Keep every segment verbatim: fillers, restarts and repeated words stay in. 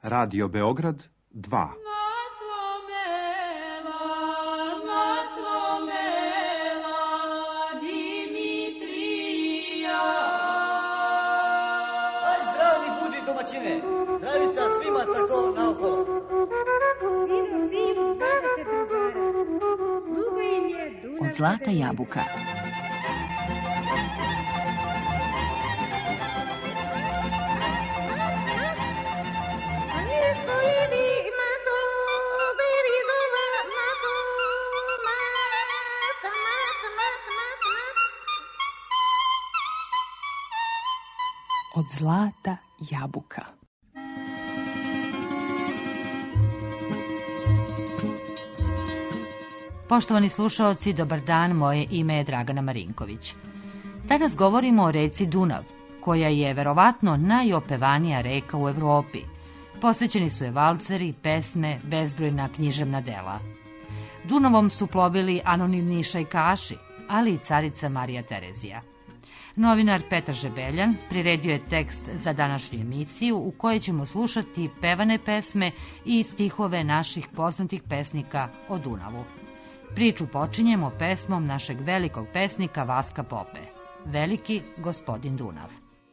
Radio Beograd dva. Aj, zdravni budi domaćine, zdravica svima tako naokolo. Fino, fino, dvadeset drugara. Sluga im je Dunav. Od zlata jabuka. Od zlata jabuka. Poštovani slušaoci, dobar dan, moje ime je Dragana Marinković. Danas govorimo o reci Dunav, koja je verovatno najopevanija reka u Evropi. Posvećeni su je valceri, pesme, bezbrojna književna dela. Dunavom su plovili anonimni šajkaši, ali i carica Marija Terezija. Novinar Petar Žebeljan priredio je tekst za današnju emisiju u kojoj ćemo slušati pevane pesme i stihove naših poznatih pesnika o Dunavu. Priču počinjemo pesmom našeg velikog pesnika Vaska Pope, Veliki gospodin Dunav.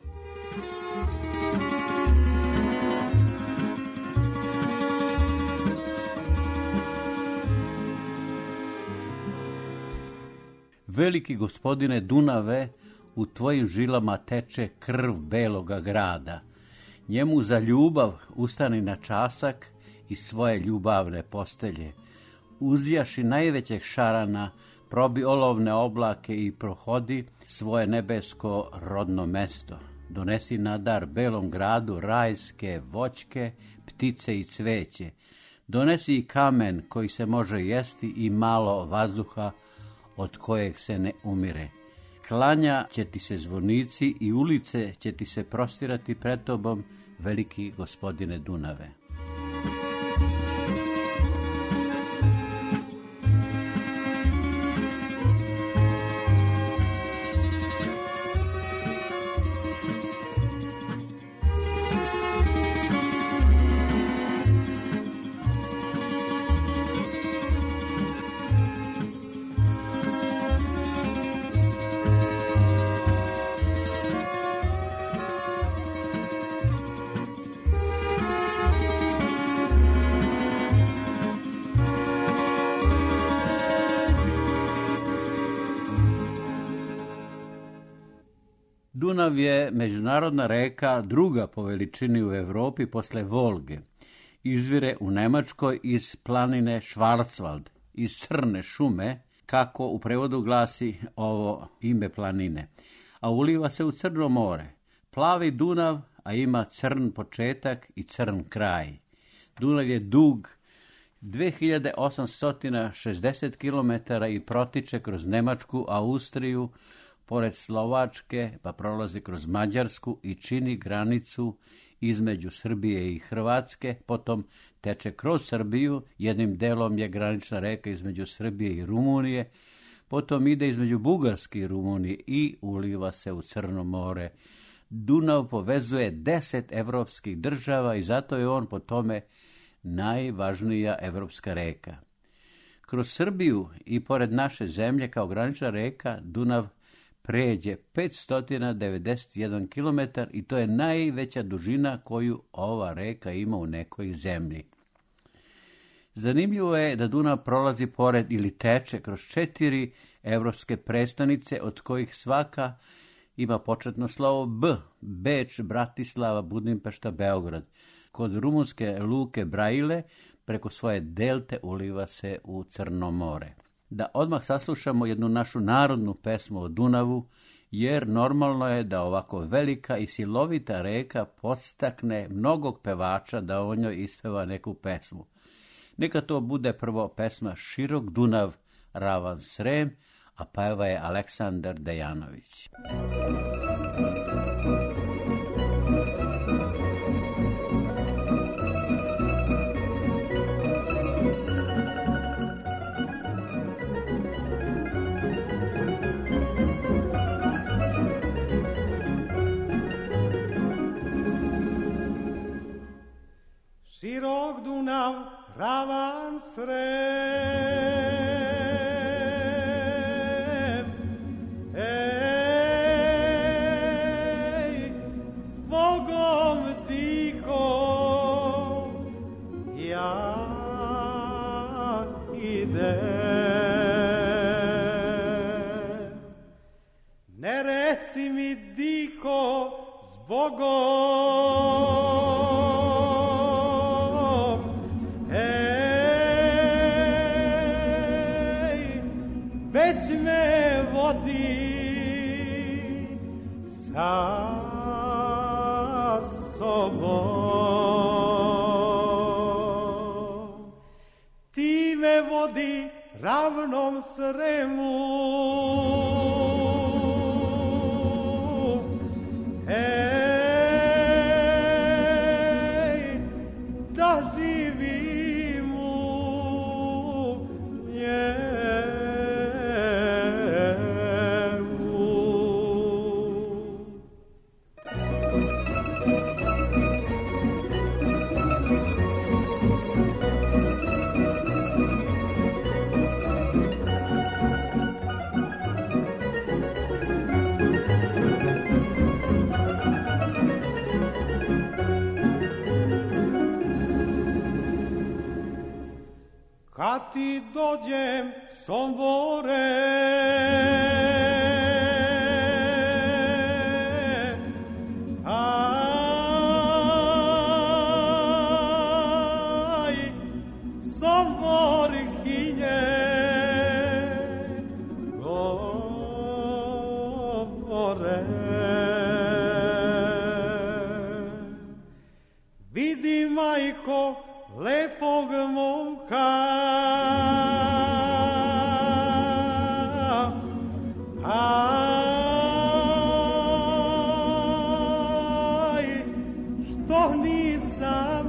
Veliki gospodine Dunave, u tvojim žilama teče krv beloga grada. Njemu za ljubav ustani na časak iz svoje ljubavne postelje. Uzjaši najvećeg šarana, probi olovne oblake i prohodi svoje nebesko rodno mesto. Donesi na dar belom gradu rajske voćke, ptice i cveće. Donesi i kamen koji se može jesti i malo vazduha od kojeg se ne umire. Klanja će ti se zvonici i ulice će ti se prostirati pred tobom, veliki gospodine Dunave. Dunav je međunarodna reka, druga po veličini u Evropi posle Volge. Izvire u Nemačkoj iz planine Schwarzwald, iz crne šume, kako u prevodu glasi ovo ime planine, a uliva se u Crno more. Plavi Dunav, a ima crn početak i crn kraj. Dunav je dug dve hiljade osamsto šezdeset kilometara i protiče kroz Nemačku, Austriju, pored Slovačke, pa prolazi kroz Mađarsku i čini granicu između Srbije i Hrvatske, potom teče kroz Srbiju, jednim delom je granična reka između Srbije i Rumunije, potom ide između Bugarske i Rumunije i uliva se u Crno more. Dunav povezuje deset evropskih država i zato je on po tome najvažnija evropska reka. Kroz Srbiju i pored naše zemlje kao granična reka Dunav pređe petsto devedeset jedan kilometar i to je najveća dužina koju ova reka ima u nekoj zemlji. Zanimljivo je da Dunav prolazi pored ili teče kroz četiri evropske prestonice, od kojih svaka ima početno slovo B, Beč, Bratislava, Budimpešta, Beograd. Kod rumunske luke Braile preko svoje delte uliva se u Crno more. Da odmah saslušamo jednu našu narodnu pesmu o Dunavu, jer normalno je da ovako velika i silovita reka podstakne mnogog pevača da o njoj ispeva neku pesmu. Neka to bude prvo pesma Širok Dunav, ravan Srem, a peva je Aleksandar Dejanović. širok Dunav, ravan Srem. Ej, s Bogom tiho, ja idem. Ne reci mi diko, s Bogom, ej, već me vodi sa sobom. Ti me vodi ravnom Sremu, ej, da živim u njemu. Kad ti dođem, Sombore, aj, Somborkinje, govore. Vidi, majko, lepog momka, aj, što nisam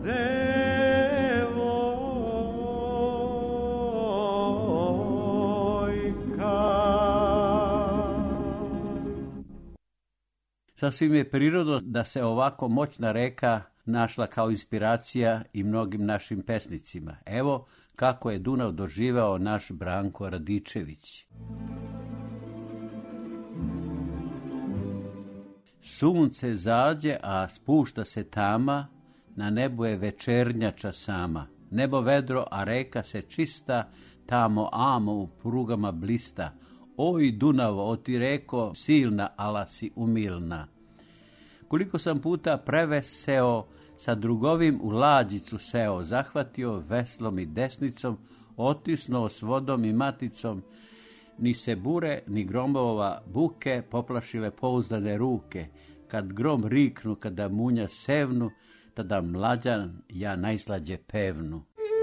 devojka. Sasvim je prirodno da se ovako moćna reka našla kao inspiracija i mnogim našim pesnicima. Evo kako je Dunav doživeo naš Branko Radičević. Sunce zađe, a spušta se tama, na nebu je večernjača sama. Nebo vedro, a reka se čista, tamo amo u prugama blista. Oj Dunavo, o ti reko silna, ala si umilna. Koliko sam puta preveseo, sa drugovim u lađicu seo, zahvatio veslom i desnicom, otisnuo s vodom i maticom, ni se bure, ni gromova buke poplašile pouzdane ruke. Kad grom riknu, kada munja sevnu, tada mlađan ja najslađe pevnu.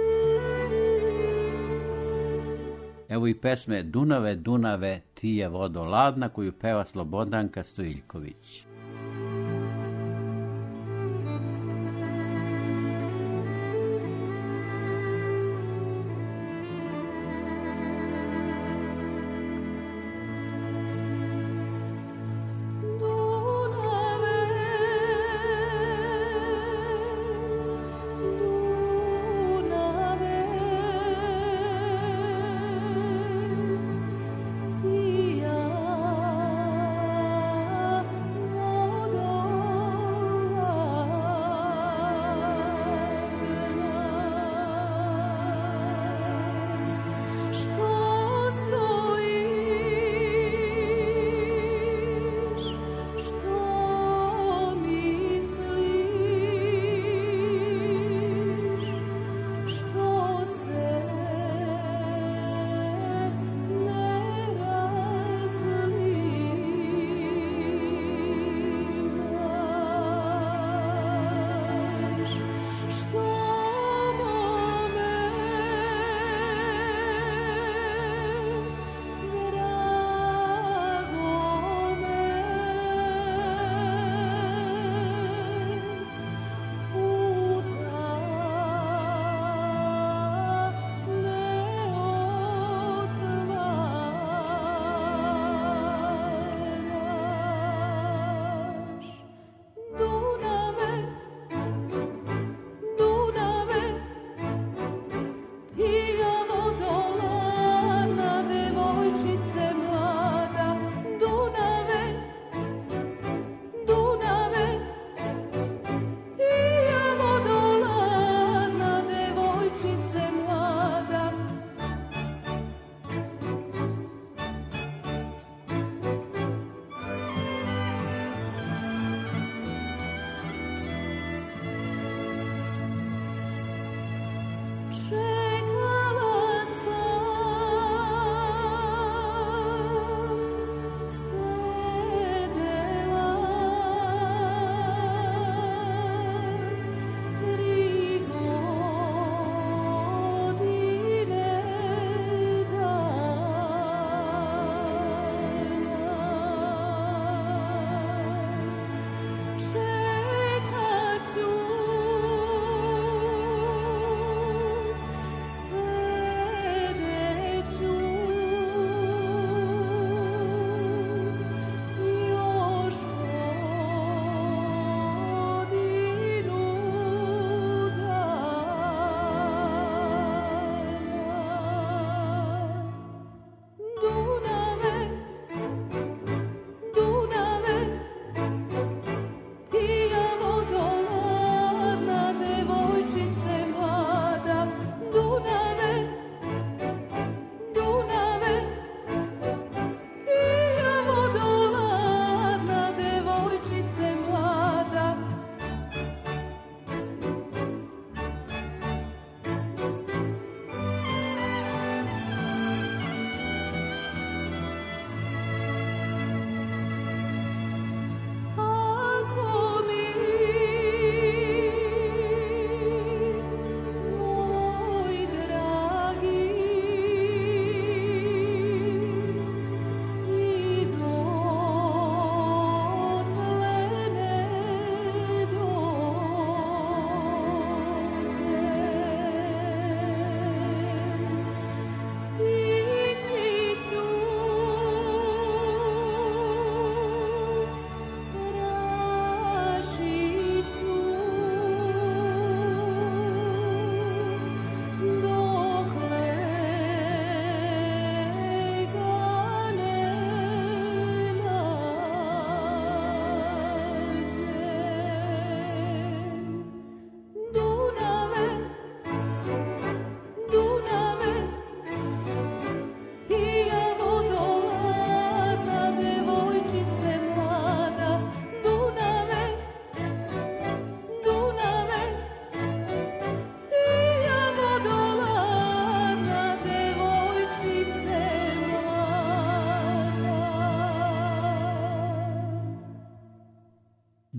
Evo i pesme Dunave, Dunave, ti je vodo ladna, koju peva Slobodanka Stojiljković. Ja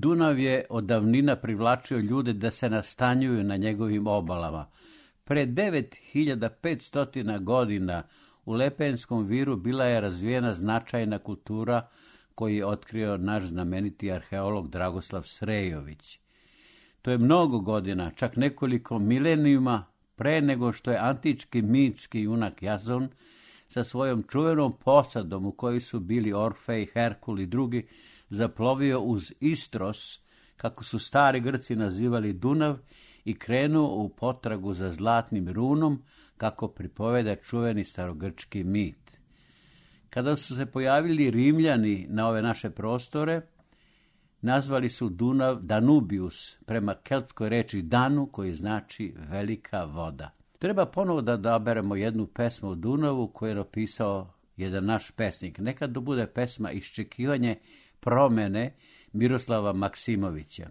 Dunav je od davnina privlačio ljude da se nastanjuju na njegovim obalama. Pre devet hiljada petsto godina u Lepenskom viru bila je razvijena značajna kultura koju je otkrio naš znameniti arheolog Dragoslav Srejović. To je mnogo godina, čak nekoliko milenijuma pre nego što je antički mitski junak Jazon sa svojom čuvenom posadom u kojoj su bili Orfej, Herkul i drugi zaplovio uz Istros, kako su stari Grci nazivali Dunav, i krenuo u potragu za zlatnim runom, kako pripoveda čuveni starogrčki mit. Kada su se pojavili Rimljani na ove naše prostore, nazvali su Dunav Danubius, prema keltskoj reči Danu, koji znači velika voda. Treba ponovo da odaberemo jednu pesmu o Dunavu koju je napisao jedan naš pesnik. Nekad to bude pesma Iščekivanje promene Miroslava Maksimovića.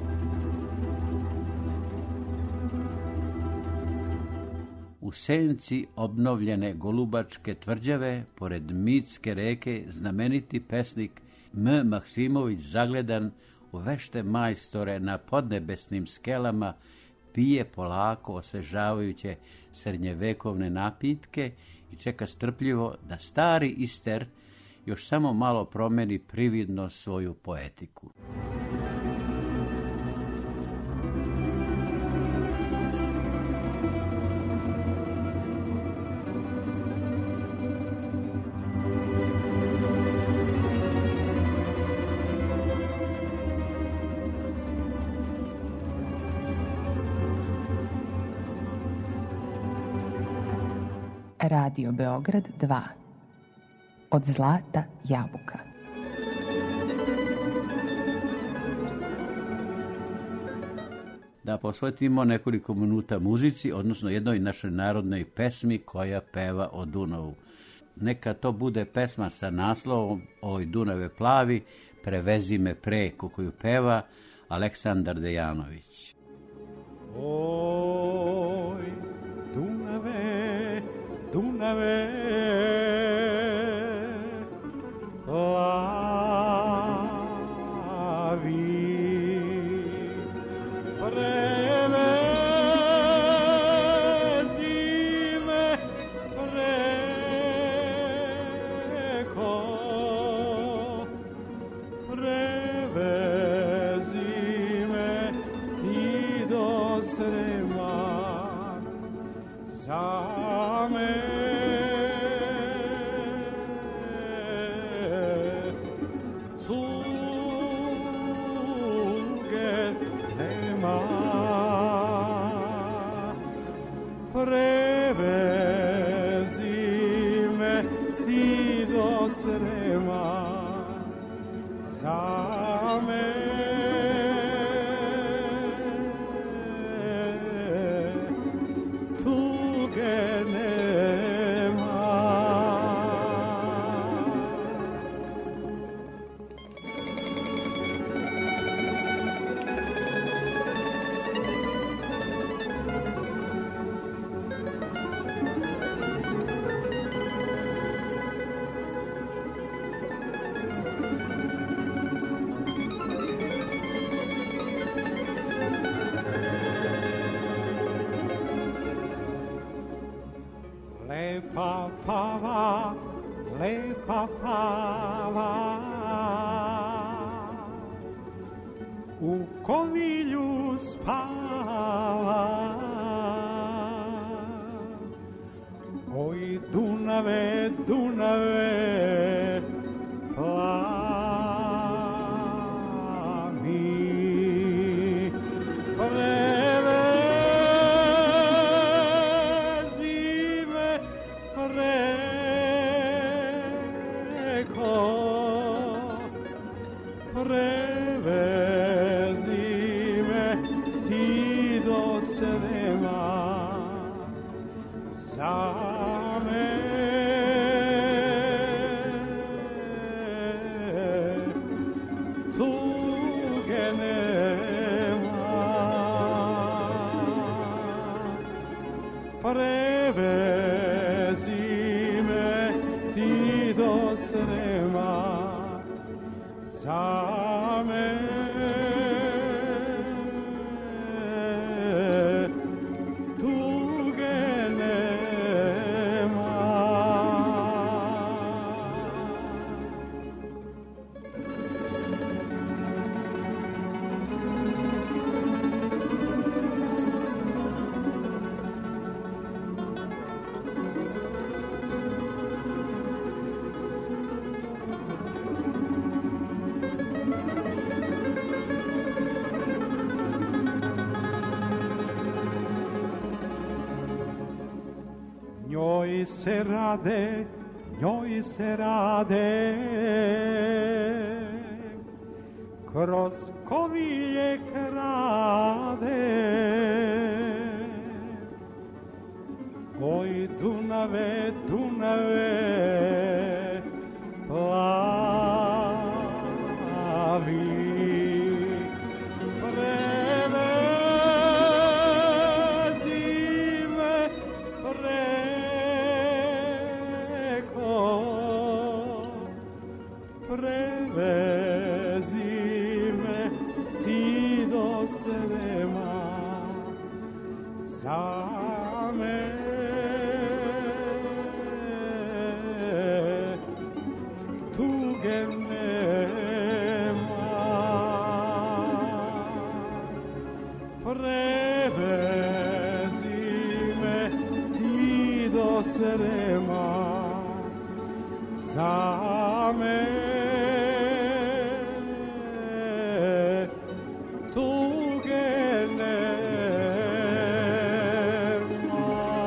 U senci obnovljene Golubačke tvrđave, pored mitske reke, znameniti pesnik M. Maksimović, zagledan u vešte majstore na podnebesnim skelama, pije polako osvežavajuće srednjevekovne napitke i čeka strpljivo da stari Ister još samo malo promeni prividno svoju poetiku. Radio Beograd dva. Od zlata jabuka. Da posvetimo nekoliko minuta muzici, odnosno jednoj našoj narodnoj pesmi koja peva o Dunavu. Neka to bude pesma sa naslovom Oj Dunave plavi, prevezi me preko, koju peva Aleksandar Dejanović. Oj, Dunave, Dunave, plavi, prevezi me preko, prevezi me ti do Srema, za me. Prevezi me ti do Srema, za me. Tuge nema. Lepa pava, lepa pava, u kovilju spava. Oj Dunave, Dunave, plavi, prevezi me preko, prevezi me ti do Srema, za me. Tuge nema. Prevezi me ti do Srema, za me. njoj se rade, njoj se rade, kroz kovilje krade. Oj, Dunave, Dunave, plavi, prevezi me preko, prevezi me ti do Srema, za me. Prevezi me ti do Srema, za me tuge nema.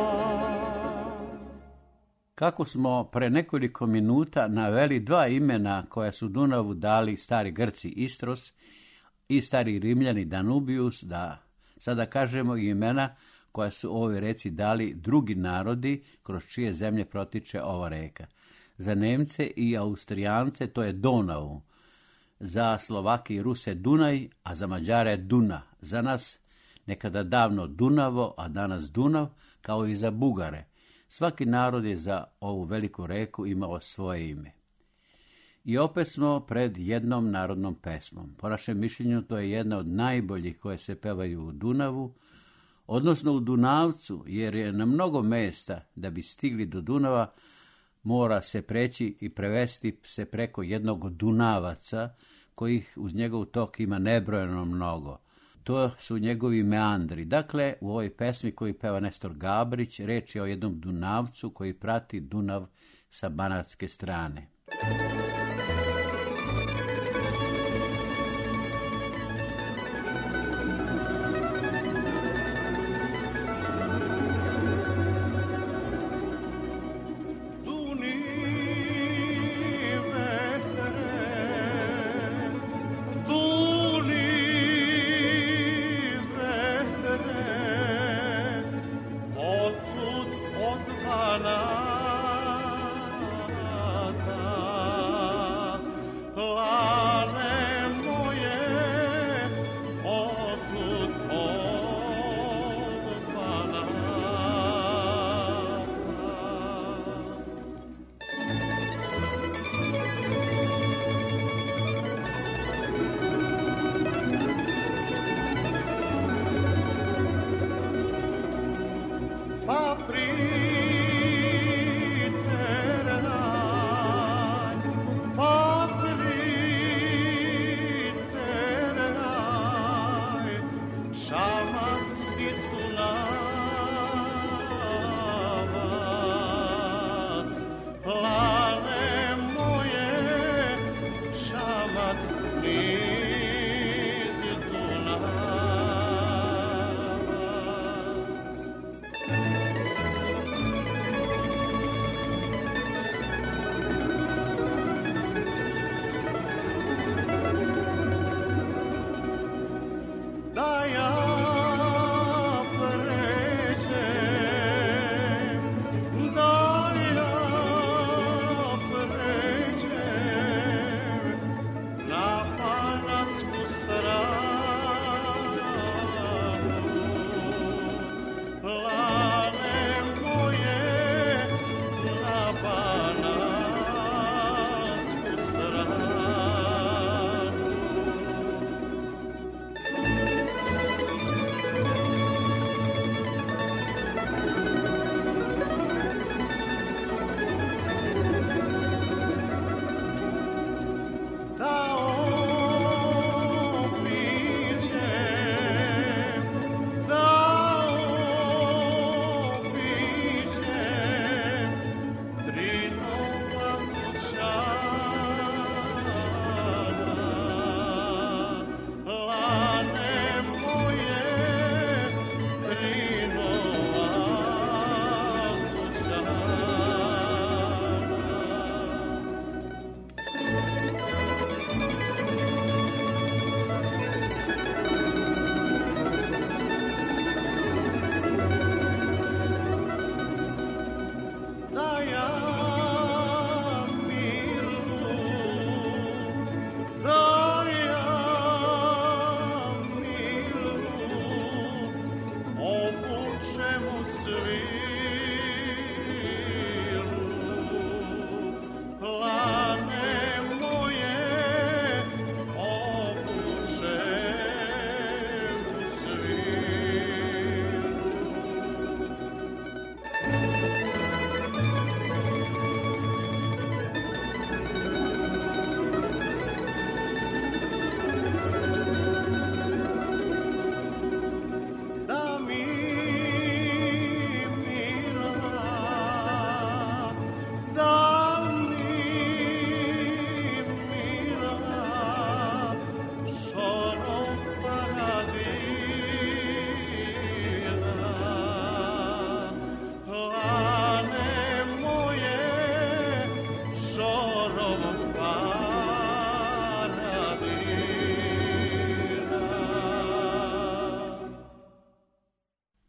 Kako smo pre nekoliko minuta naveli dva imena koja su Dunavu dali stari Grci Istros i stari Rimljani Danubius, da sada kažemo i imena koja su ovoj reci dali drugi narodi kroz čije zemlje protiče ova reka. Za Nemce i Austrijance to je Donau, za Slovake i Ruse Dunaj, a za Mađare Duna. Za nas nekada davno Dunavo, a danas Dunav, kao i za Bugare. Svaki narod je za ovu veliku reku imao svoje ime. I opet smo pred jednom narodnom pesmom. Po našem mišljenju to je jedna od najboljih koje se pevaju u Dunavu, odnosno u Dunavcu, jer je na mnogo mesta da bi stigli do Dunava mora se preći i prevesti se preko jednog Dunavaca, kojih uz njegov tok ima nebrojeno mnogo. To su njegovi meandri. Dakle, u ovoj pesmi koju peva Nestor Gabrić, reč je o jednom Dunavcu koji prati Dunav sa banatske strane.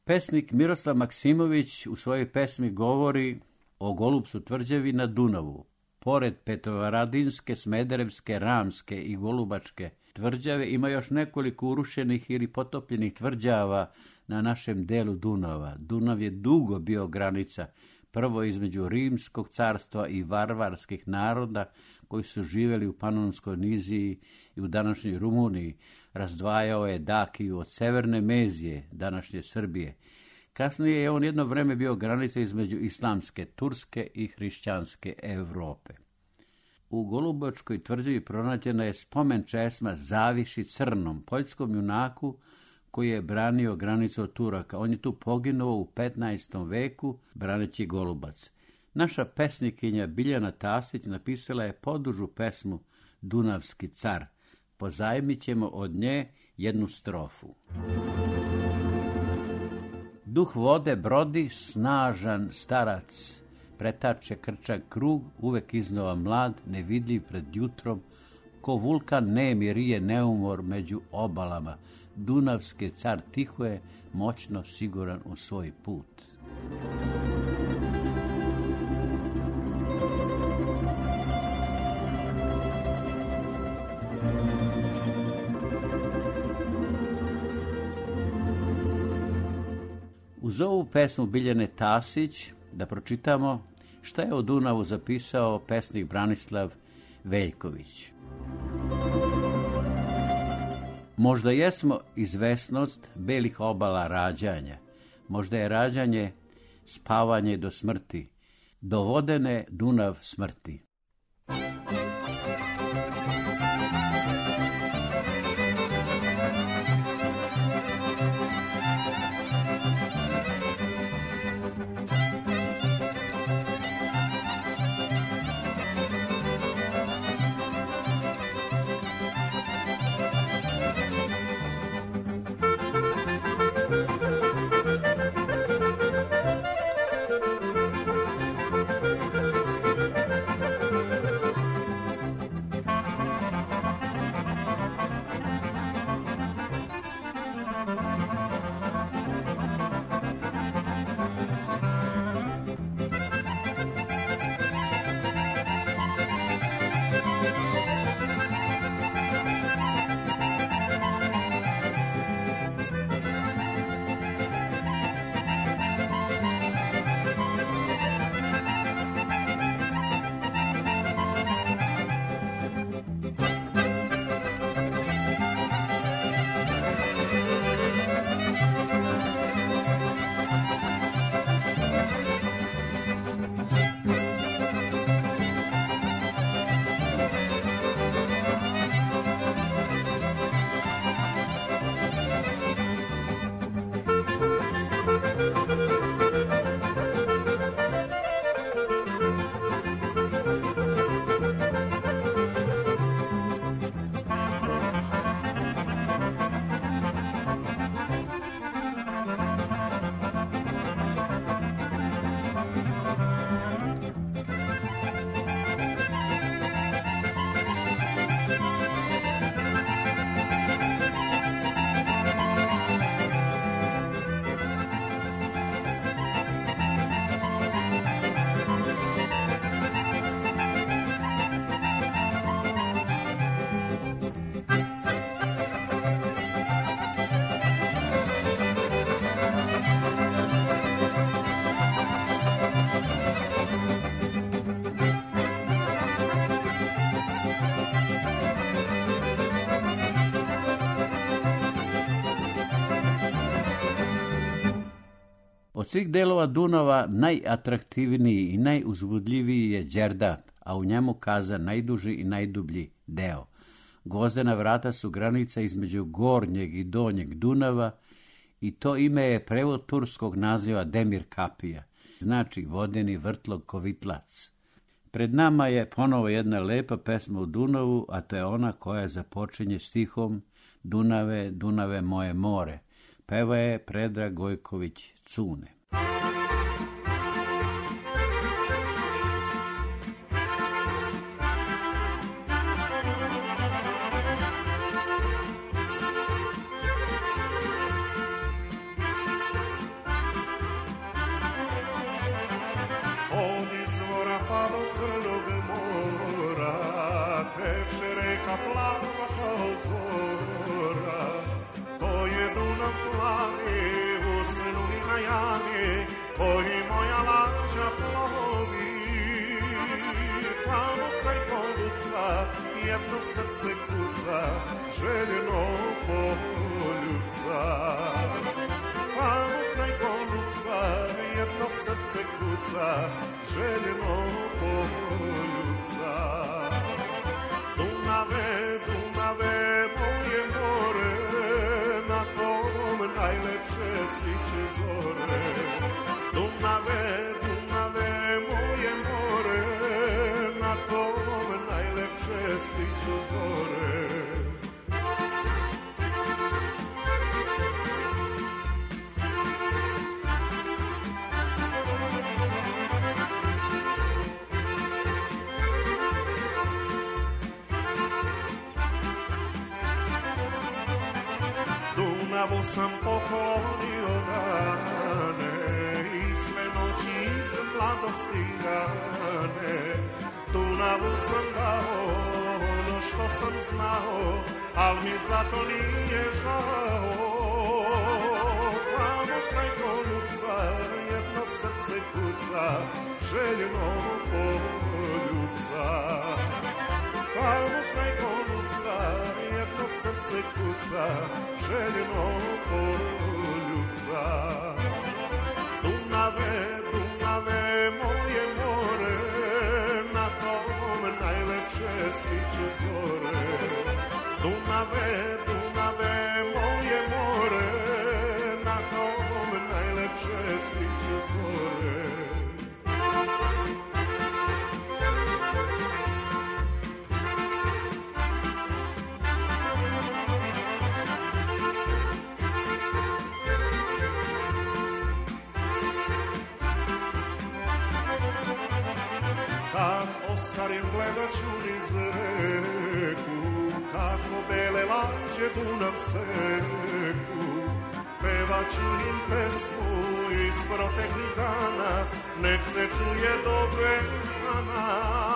Pesnik Miroslav Maksimović u svojoj pesmi govori o Golupcu tvrđavi na Dunavu. Pored Petrovaradinske, Smederevske, Ramske i Golubačke tvrđave ima još nekoliko urušenih ili potopljenih tvrđava na našem delu Dunava. Dunav je dugo bio granica, prvo između Rimskog carstva i varvarskih naroda koji su živjeli u Panonskoj niziji i u današnjoj Rumuniji. Razdvajao je Dakiju od severne Mezije, današnje Srbije. Kasnije je on jedno vreme bio granica između islamske, turske i hrišćanske Europe. U Golubačkoj tvrđavi pronađena je spomen česma Zaviši Crnom, poljskom junaku koji je branio granicu od Turaka. On je tu poginuo u petnaestom veku braneći Golubac. Naša pesnikinja Biljana Tasić napisala je podužu pesmu Dunavski car. Pozajmit ćemo od nje jednu strofu. Duh vode brodi, snažan starac, pretače krčak krug, uvek iznova mlad, nevidljiv pred jutrom, ko vulkan nemi rije neumor među obalama. Dunavski car tiho je, moćno siguran u svoj put. Uz ovu pesmu Biljane Tasić da pročitamo šta je o Dunavu zapisao pesnik Branislav Veljković. Možda jesmo izvesnost belih obala rađanja, možda je rađanje spavanje do smrti, do vodene Dunav smrti. Od svih delova Dunava najatraktivniji i najuzbudljiviji je Đerdap, a u njemu Kaza najduži i najdublji deo. Gvozdena vrata su granica između gornjeg i donjeg Dunava i to ime je prevod turskog naziva Demir Kapija, znači vodeni vrtlog kovitlac. Pred nama je ponovo jedna lepa pesma u Dunavu, a to je ona koja započinje stihom Dunave, Dunave moje more. Peva je Predrag Gojković Cune. pa do Crnog mora, teče reka plava kao zora. To je Dunav plavi u snu i na javi, koji moja lađa plovi. Tamo kraj Poljuca jedno srce kuca, željeno poljuca. Tamo kraj Poljuca jedno srce kuca, željeno poljuca. Dunave, Dunave, moje more, na kom najlepše sviće zore. Dunave, Dunave, moje more, na kom najlepše sviću zore. Dunavu sam poklonio dane i sve noći iz mladosti rane. Dunavu sam dao ono što sam znao, al mi zato nije žao. Tamo kraj Poljuca jedno srce kuca, željeno poljuca. Tamo kraj Poljuca jedno srce kuca, željeno poljuca. Dunave, Dunave, moje more, na tom najlepše sviću zore. Dunave, Dunave, moje more, na tom najlepše sviću zore. Kad ostarim gledat ću niz reku, kako bele lađe Dunav seku. Pevat ću im pesmu iz proteklih dana, nek se čuje do Bezdana.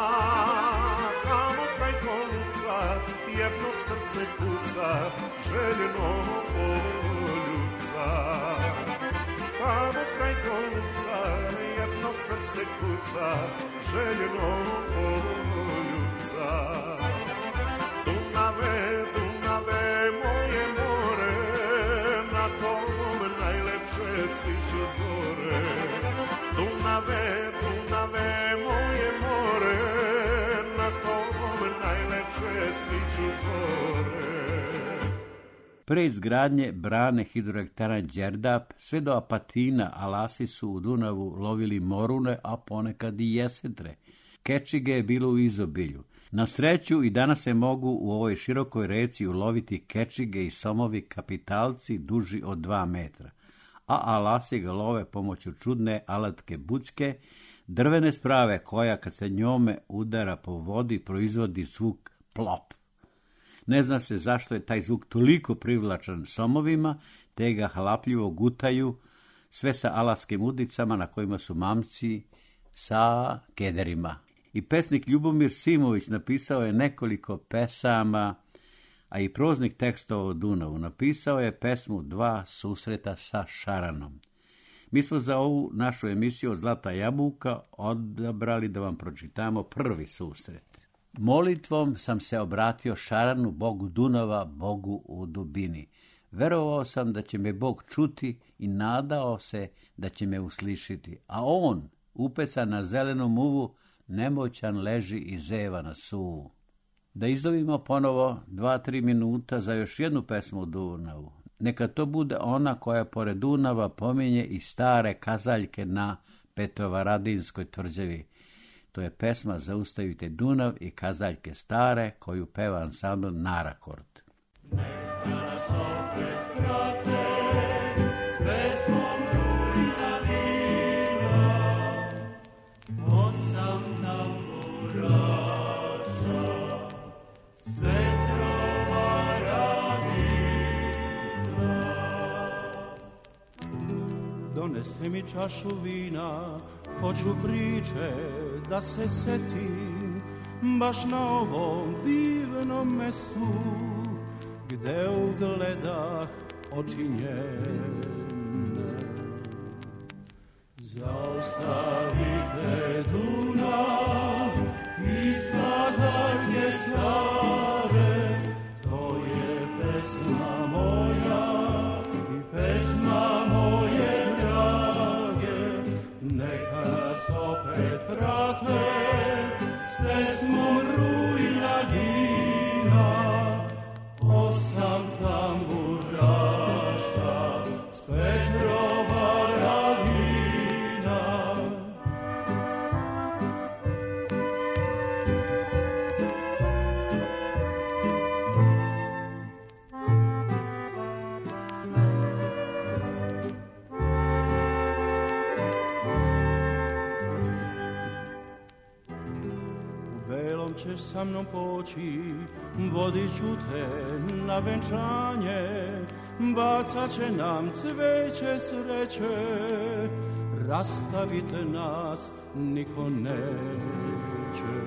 Tamo kraj Poljuca jedno srce kuca, željeno poljuca. Tamo kraj Poljuca jedno srce kuca, željeno poljuca. Dunave, Dunave, moje more, na tom najlepše sviću zore. Dunave, Dunave, moje more, na tom najlepše sviću zore. Pre izgradnje brane hidroelektrane Đerdap, sve do Apatina, Alasi su u Dunavu lovili morune, a ponekad i jesetre. Kečige je bilo u izobilju. Na sreću i danas se mogu u ovoj širokoj reci uloviti kečige i somovi kapitalci duži od dva metra, a Alasi ga love pomoću čudne alatke bućke, drvene sprave koja kad se njome udara po vodi proizvodi zvuk plop. Ne zna se zašto je taj zvuk toliko privlačan somovima, te ga halapljivo gutaju, sve sa alaskim udicama na kojima su mamci sa kederima. I pesnik Ljubomir Simović napisao je nekoliko pesama, a i proznik tekstova o Dunavu. Napisao je pesmu Dva susreta sa šaranom. Mi smo za ovu našu emisiju od Zlata jabuka odabrali da vam pročitamo prvi susret. Molitvom sam se obratio šaranu, Bogu Dunava, Bogu u dubini. Verovao sam da će me Bog čuti i nadao se da će me uslišiti. A on, upecan na zelenom muvu, nemoćan leži i zeva na suvu. Da izovimo ponovo dva, tri minuta za još jednu pesmu o Dunavu. Neka to bude ona koja pored Dunava pominje i stare kazaljke na Petrovaradinskoj tvrđavi. To je pesma Zaustavite Dunav i kazaljke stare, koju peva ansambl Narakord. Neka nas opet prate s pesmom Dunavina, osam tamburaša s Petrovaradina. Doneste mi čašu vina, hoću priče da se setim baš na ovom divnom mestu gde ugledah oči njene. Zaustavite Dunav iz kazaljke stare, to je pesma moja i pesma moje drage, neka nas opet prate s pesmom rujna vina, osam tamburaša s Petrova ravina. Ćeš sa mnom poći, vodit ću te na venčanje, bacat će nam cveće sreće, rastavite nas niko neće.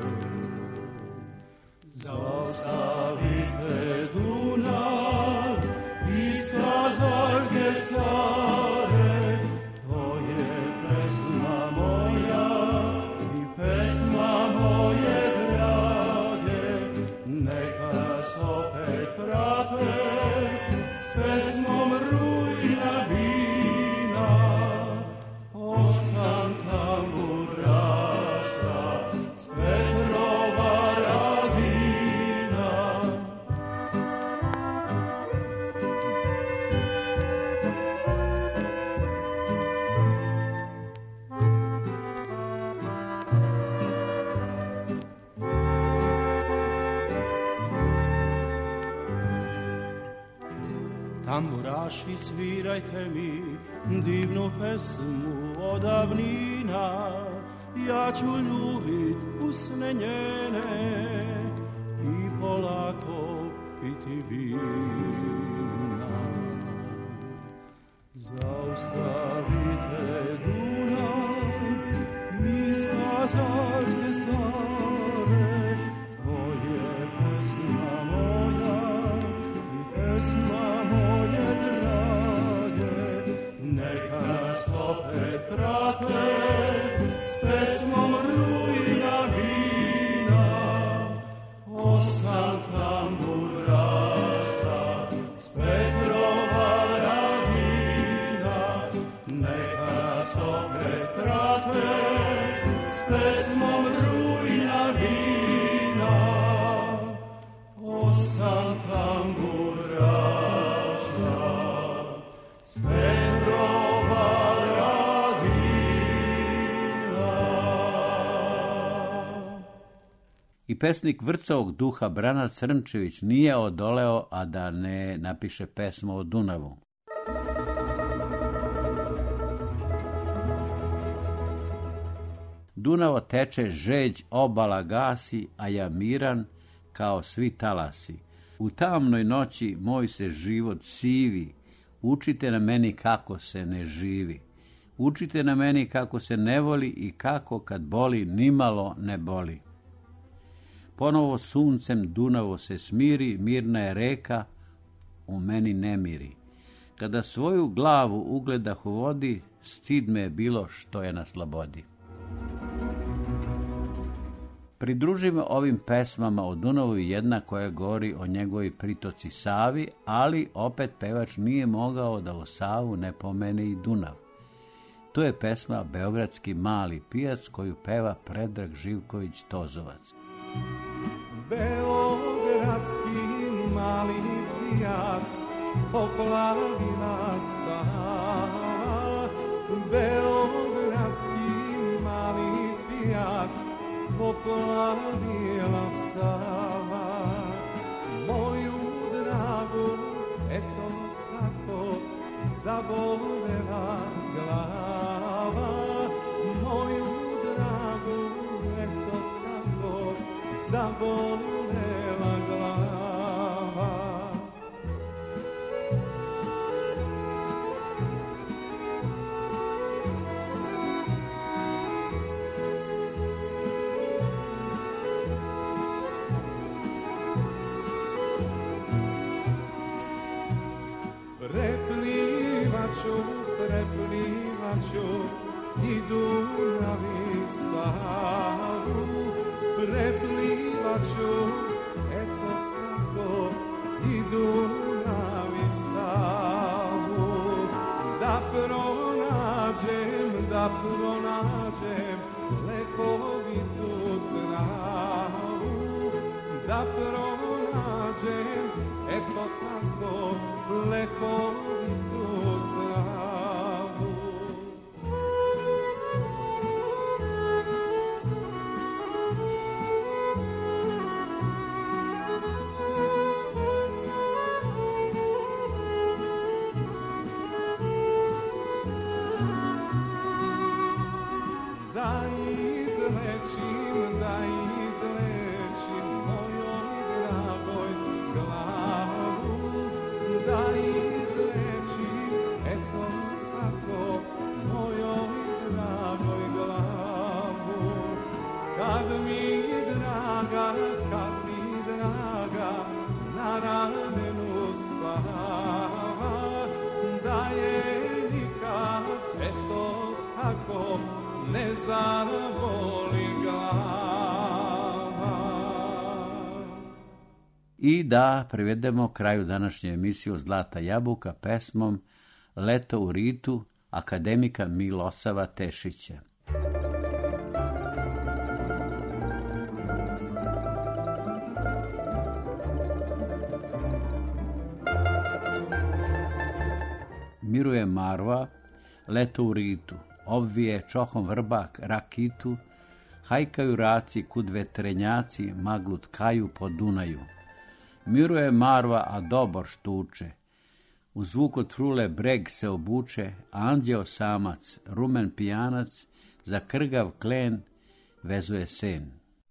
Zaustavite Dunav iz kazaljke stare, to je pesma moja i pesma moje drage, neka nas opet prate s pesmom rujna vina, osam tamburaša s Petrova radina. Tamburaši, svirajte mi divnu pesmu od davnina, ja ću ljubit usne njene i polako piti vina. Zaustavite Dunav iz kazaljke stare, to je pesma moja i pesma moje drage, neka nas opet prate s pesmom rujna vina, osam tamburaša s Petrova radina, neka nas opet prate s pesmom rujna vina, osam tamburaša s Petrova radina. I pesnik Vrcovog duha Brana Crnčević nije odoleo, a da ne napiše pesmu o Dunavu. Dunavo teče, žeđ obala gasi, a ja miran kao svi talasi. U tamnoj noći moj se život sivi, učite na meni kako se ne živi. Učite na meni kako se ne voli i kako kad boli nimalo ne boli. Ponovo suncem Dunavo se smiri, mirna je reka, u meni ne miri. Kada svoju glavu ugledah u vodi, stid me je bilo što je na slobodi. Pridružimo ovim pesmama o Dunavu jedna koja govori o njegovoj pritoci Savi, ali opet pevač nije mogao da u Savu ne pomene i Dunav. To je pesma Beogradski mali pijac koju peva Predrag Živković Tozovac. Beogradski mali pijac poplavila Sava, Beogradski mali pijac poplavila Sava, moju dragu eto tako zabolela glava, moju dragu eto tako zabolela glava. braćo i Dunav i Savu, preplivat ću, eto tako, i Dunav i Savu. Da pronađem, da pronađem lekovitu travu, da pronađem, eto tako, lekovitu travu. Da izlečim, da izlečim mojoj dragoj glavu, da izlečim, eto tako, mojoj dragoj glavu. Kad mi draga, kad mi draga na ramenu spava, da je nikad, eto tako, ne zaboli glava. I da privedemo kraju današnje emisiju Zlata jabuka pesmom Leto u ritu akademika Milosava Tešića. Miruje marva, leto u ritu, obvije čohom vrbak rakitu, hajkaju raci kud vetrenjaci maglu tkaju po Dunaju. Miruje marva, a dobor štuče, u zvuk od frule breg se obuče, anđeo samac, rumen pijanac, za krgav klen vezuje sen.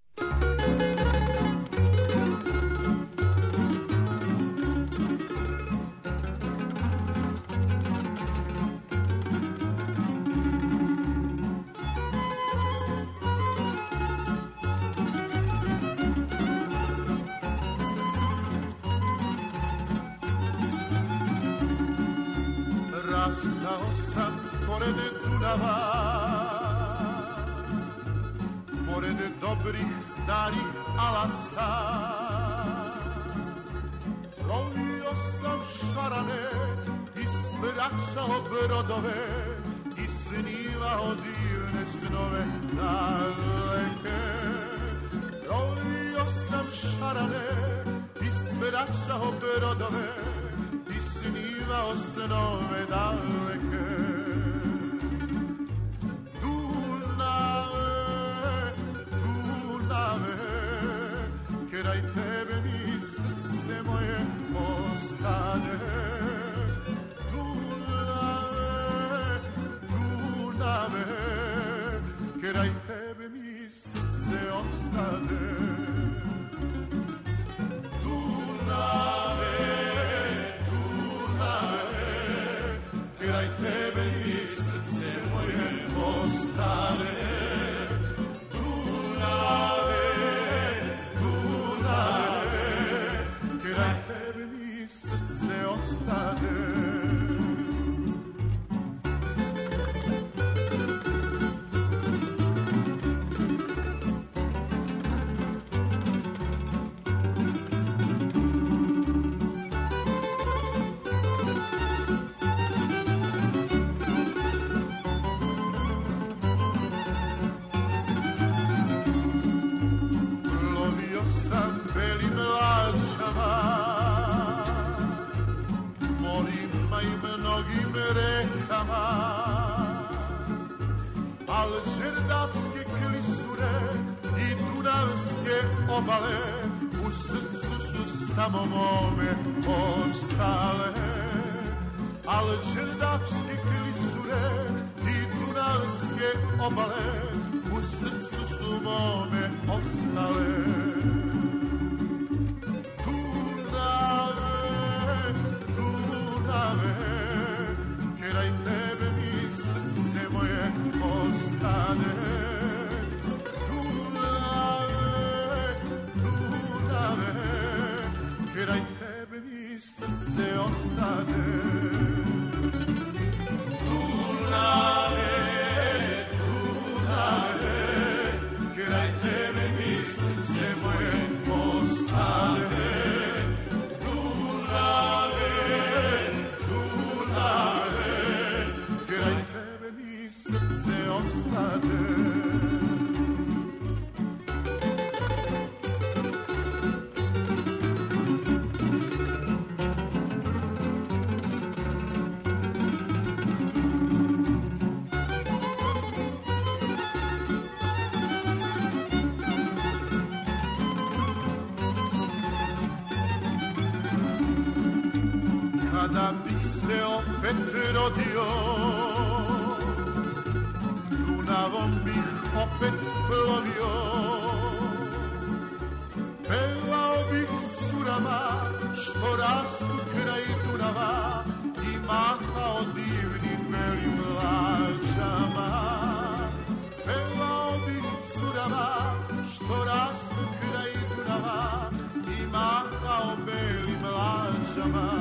Rastao sam pored Dunava, pored dobrih starih alasa. Lovio sam šarane, ispraćao brodove i snivao divne snove daleke. Lovio sam šarane, ispraćao brodove i snivao snove daleke. Dunave, Dunave, kraj tebe mi srce moje ostane. Dunave, Dunave, kraj tebe mi srce ostane. Dunave, kraj tebe mi srce moje ostane. Dunave, Dunave, kraj tebe mi srce ostane. Alžerdapske klisure i dunavske obale u srcu su samo mome ostale. Alžerdapske klisure i dunavske obale u srcu su mome ostale. Dunave, Dunave, kraj tebe mi srce moje ostane. Dunave, Dunave, kraj tebe mi srce ostane. Dunave, mi srce ostane. Kada bih se opet rodio, Dunavom bih opet plovio, pevao bih curama što rastu kraj Dunava i mahao divnim belim lažama. Pevao bih curama što rastu kraj Dunava i mahao belim lažama.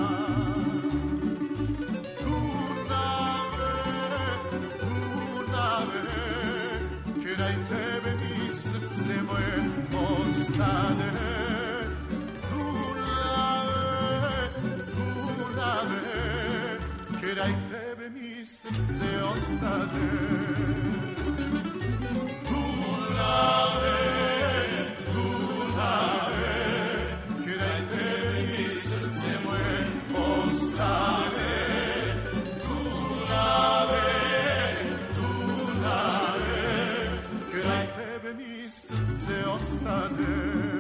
Kraj tebe mi srce moje ostane. Dunave, Dunave, kraj tebe mi srce ostane. Dunave, Dunave, kraj tebe mi srce moje ostane. Dunave, mi srce ostane,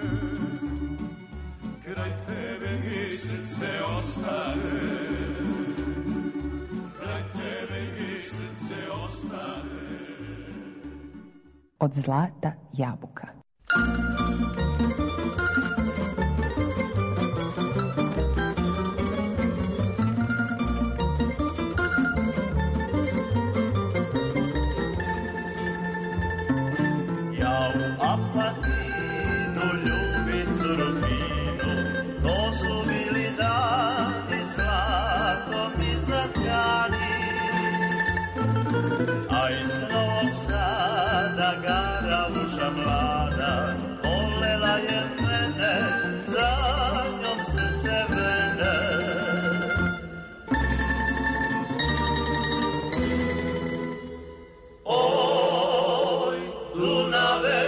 kraj tebe mi srce ostane, kraj tebe mi srce ostane. Od zlata jabuka. Apatinu, ljubicu rufinu, to su bili dani zlatom i zatkani. A iz Novog Sada Garavuša mlada volela je mene, za njom srce vrede. Oj, Dunave,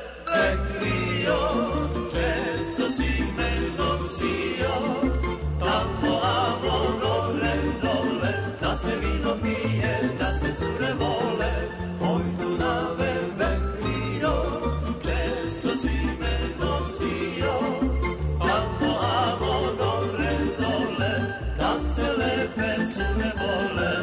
se vino pije, da se cure vole, oj Dunave vekrio, često si me nosio, tamo amo dole dole, da se lepe cure vole.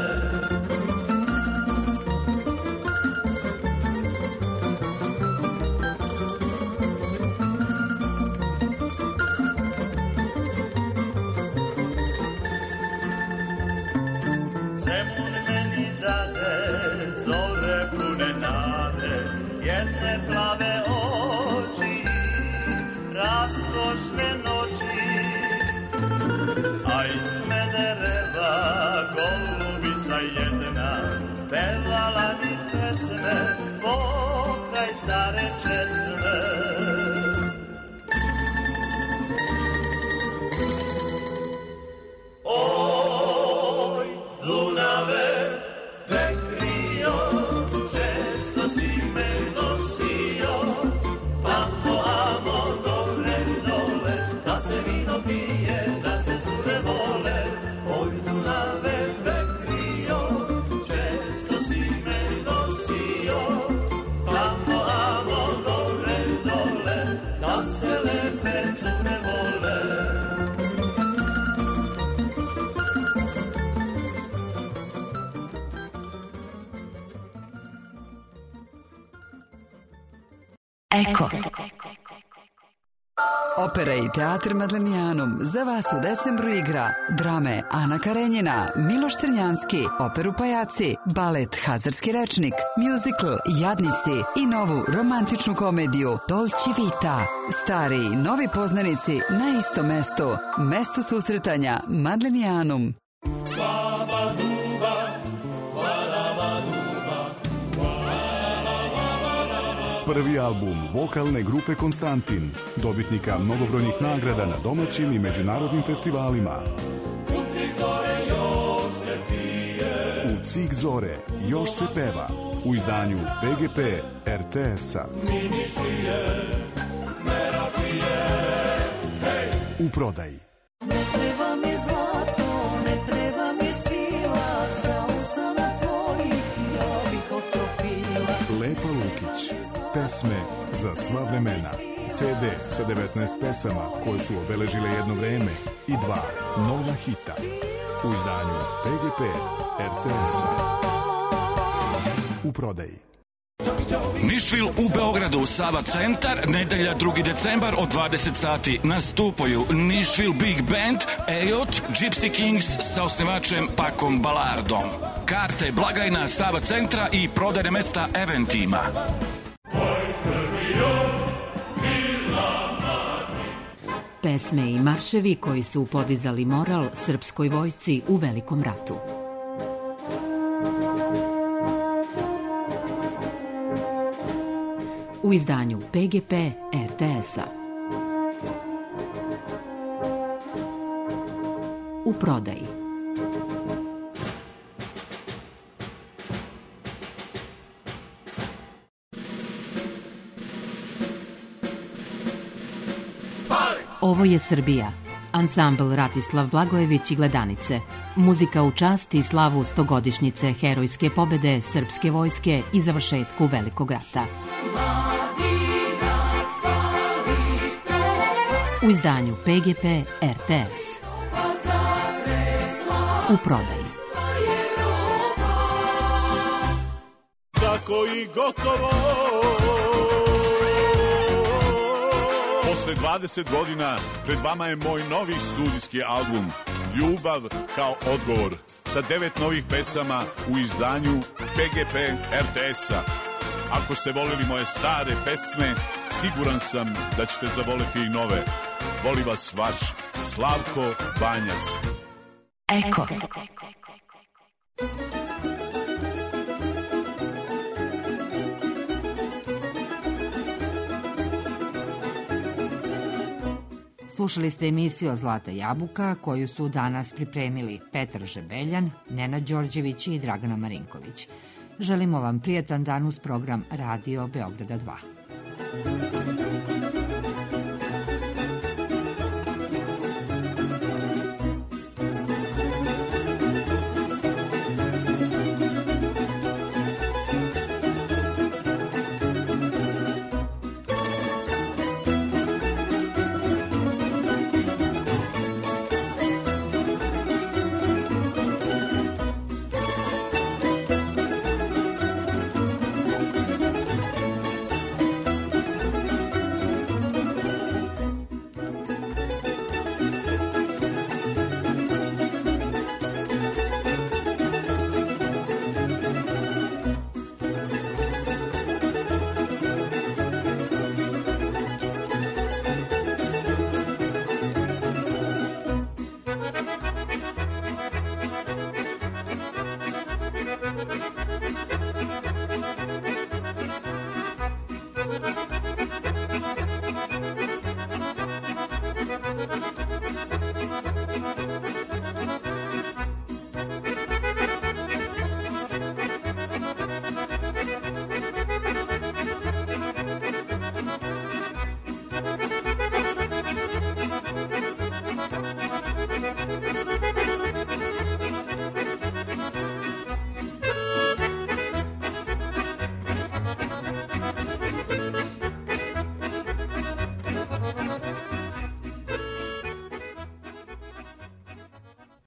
Jedne plave oči, raskošne noći, a iz Smedereva golubica jedna pevala mi pesme pokraj stare česme. Oj, Dunave, vekrio, često si me nosio, tamo amo dole dole, da se vino pije, da se cure vole, oj Dunave vekrio, često si me nosio, tamo amo dole dole, da se lepe cure vole. Eko. Opera i teatr Madlenijanum za vas u decembru igra drame Ana Karenjina, Miloš Crnjanski, operu Pajaci, balet Hazarski rečnik, muzikl Jadnici i novu romantičnu komediju Dolce Vita. Stari i novi poznanici na istom mestu. Mesto susretanja Madlenijanum. Baba duba, Prvi album vokalne grupe Konstantin, dobitnika mnogobrojnih nagrada na domaćim i međunarodnim festivalima. U Cik zore, još se peva u izdanju P G P R T S-a. U prodaji. Ne treba mi zlato, ne treba mi svila, sa usana tvojih ja bih otopila. Lepa Lukić, pesme za sva vremena. C D sa devetnaest pesama koje su obeležile jedno vreme i dva nova hita u izdanju P G P R T S-a. U prodaji. Nišvil u Beogradu, Sava centar, nedelja drugi decembar od dvadeset sati. Nastupaju Nišvil Big Band, Ejot, Gypsy Kings sa osnivačem Pakom Balardom. Karte, blagajna Sava centra i prodajne mesta Eventima. Pesme i marševi koji su podizali moral srpskoj vojsci u Velikom ratu. U izdanju P G P R T S-a. U prodaji. Ovo je Srbija. Ansambl Ratislav Blagojević i Gledanice. Muzika u čast i slavu stogodišnjice herojske pobede srpske vojske i završetku Velikog rata. U izdanju P G P R T S. U prodaji. Tako i gotovo. Posle dvadeset godina pred vama je moj novi studijski album Ljubav kao odgovor sa devet novih pesama u izdanju P G P R T S-a. Ako ste volili moje stare pesme, siguran sam da ćete zavoliti i nove. Voli vas vaš Slavko Banjac. Eko. Slušali ste emisiju Zlata jabuka koju su danas pripremili Petar Žebeljan, Nenad Đorđević i Dragana Marinković. Želimo vam prijatan dan uz program Radio Beograda dva.